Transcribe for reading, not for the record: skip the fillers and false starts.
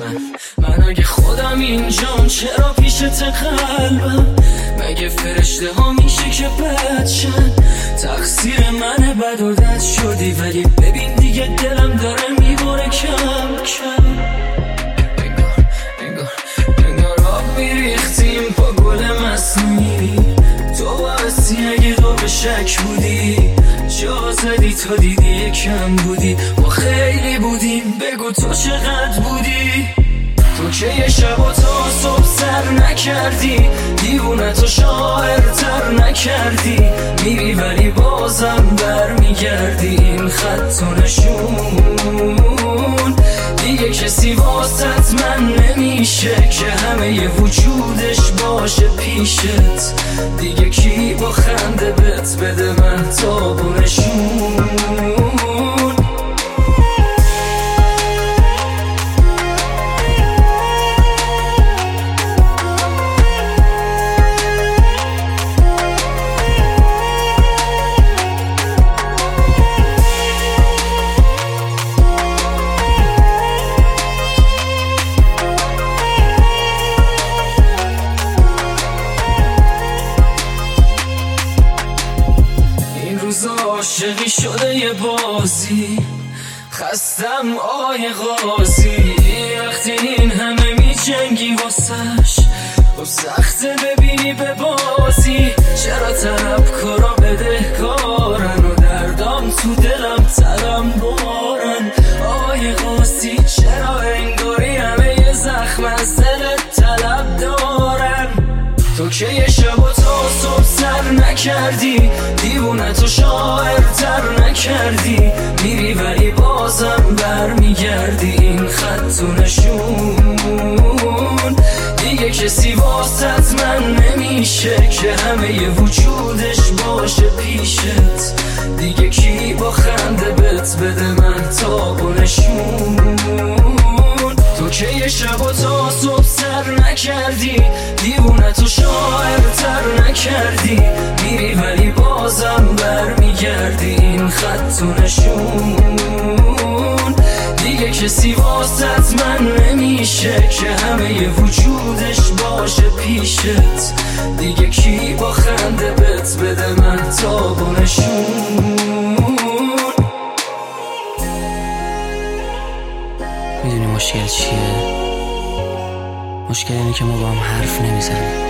من اگه خودم اینجام چرا پیشت قلبم؟ مگه فرشته ها میشه که بدشن؟ تقصیر منه بد و دد شدی، ولی ببین دیگه دلم داره میباره کم کم. انگار آب میریختیم با گل مصنوعی، تو باعثی اگه تو به شک بودی، جا زدی تا دیدی یکم بودی، ما خیلی بودیم بگو تو چقدر بودی. تو که یه شب و تا صبح سر نکردی، دیوونه تو شاعرتر نکردی، میری ولی بازم برمیگردی. این خط و نشون دیگه کسی واسط من نمیشه که همه ی وجودش باشه پیشت. دیگه کی با خنده بت بده من تاب و نشون؟ عاشقی شده یه بازی، خستم آقای قاضی. وقتی این همه می جنگی واسش، خب سخته ببینی به بازی. چرا طلبکارا بدهکارن و دردام تو دلم ترم بارن؟ آقای قاضی چرا انگاری همه یه زخم از دلت طلب دارن؟ تو که یه شب و تا صبح سر نکردی، دیوونه تو شاعرتر نکردی، میری ولی بازم برمیگردی. این خط و نشون دیگه کسی واسط من نمیشه که همه ی وجودش باشه پیشت. دیگه کی با خنده بت بده من تاب و نشون؟ تو که یه شب و تا صبح سر نکردی، دیوونه تو شاعرتر نکردی، میری ولی بازم برمیگردی. این خط و نشون دیگه کسی واسط من نمیشه که همه ی وجودش باشه پیشت. دیگه کی با خنده بت بده من تاب و نشون؟ میدونی مشکل چیه؟ مشکل اینه که ما با هم حرف نمیزنیم.